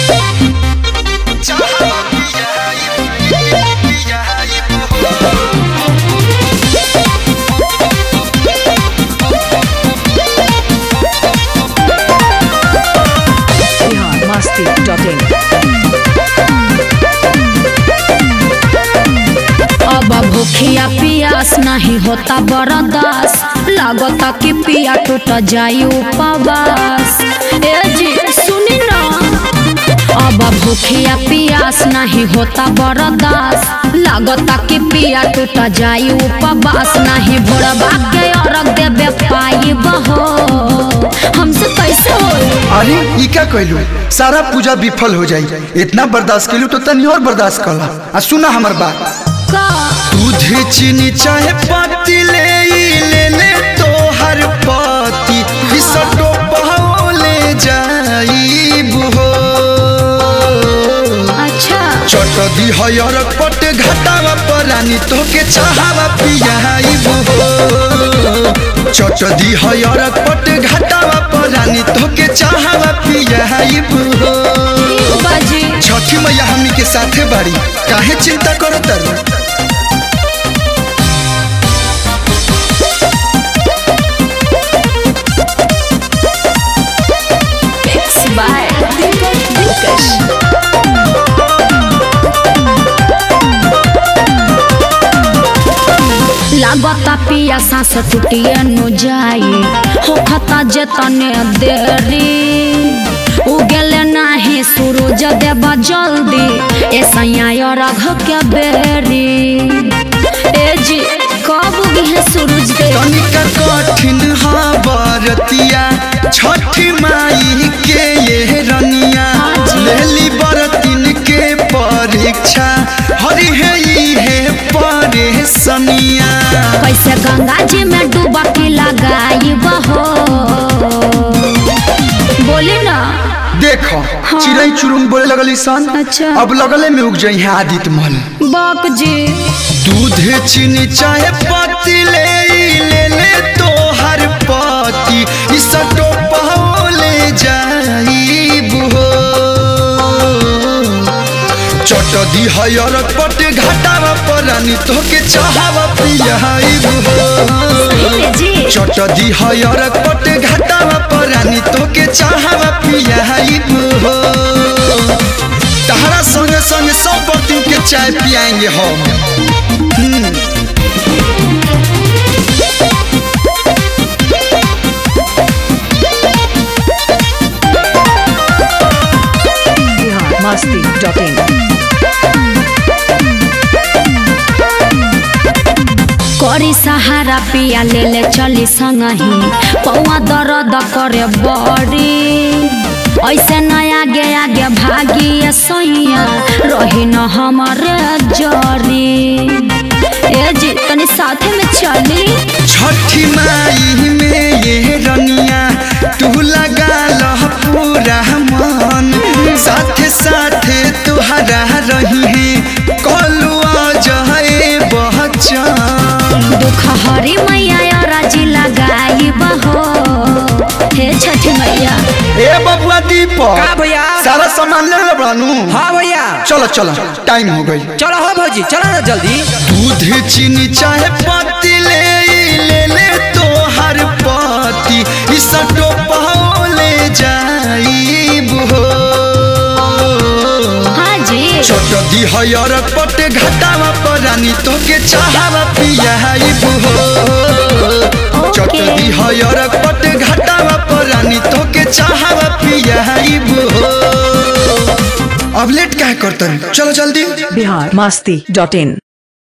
अब भूखिया पियास नहीं होता बर्दाश्त, लागता कि पिया टूट जाई उपवास। ए जी सुनी ना, अब भूखिया पियास नहीं होता बर्दाश्त, लागता कि पिया टूट जाई उपवास। नहीं भोरबा के अर्घ देवे पाई बहो, हमसे कैसे हो? अरे ई क्या कहलू, सारा पूजा विफल हो जाई। इतना बर्दाश्त केलू तो तनी और बर्दाश्त कला। आ सुना हमर बात, दूध चीनी चाहे पत्ती ले तो हर पत्ती इसटो ले जाई बुहो। अच्छा चट दी हयर पट घटावा परानी तो के चाहवा पियाई बुहो। चट दी हयर पट घटावा परानी तो के चाहवा पियाई बुहो। छठी मैया हमनी के साथे बाड़ी, काहे चिंता करो तर। लागता पिया सांस टूटिए नु जाई, हो खता जतने देरी। उगले नाही सूरज देवा जल्दी, ऐसा अर्घ के बेरी। ए जी कब उगे सूरज दे? तनिका कठिन हा बरतिया छठी माई के ये रनिया, लेली बरतिन के परीक्षा हरि है परेशनिया। कैसे गंगा जी में डुबकी लगाई बहो, बोली ना। देखो हाँ। चिड़ै चुरुंग बोले लगल सन। अच्छा। अब लगले में उग जाई है आदित्य मल। बाक जी दूध चीनी चाहे पत्ती ले तो हर पत्ती इसटो ले जाई बुहो। चट दी हयर पट घटावा परानी तो के चाहवा पियाई बुहो। चट दी हयर पट घटावा परानी तो के चाहवा पियाई बुहो। तहरा संगे संगे सब बर्तन के चाय पियाएंगे हम। करी सहारा पिया ले चली संगही, पौआ दर्द करे बड़ी। ऐसे न आगे आगे भागी सैया, रही न हमारे जरी। ए जी तनी साथे में चली। छठी माई में ये रनिया तू लगा लह पूरा मन, साथे साथे तुहरा रही है कलुआ जहे बहचन। दुख हरी मैया राजी लगाई बहो, हे छठी मैया। ए बबुआ दीपक का भैया, सारा सामान ले बानू। हाँ भैया चलो चलो टाइम हो गई। चलो हो भौजी चलो ना जल्दी। दूध चीनी चाहे पत्ती ले तो हर पत्ती इसटो ले जाई बुहो। हाँ जी चट दी हयर पट घटावा परानी तो के चाहवा पियाई बुहो। चट दी हयर पट घटावा परानी तो के चाहवा पियाई बुहो। अब लेट क्या करता है, चलो जल्दी। biharmasti.in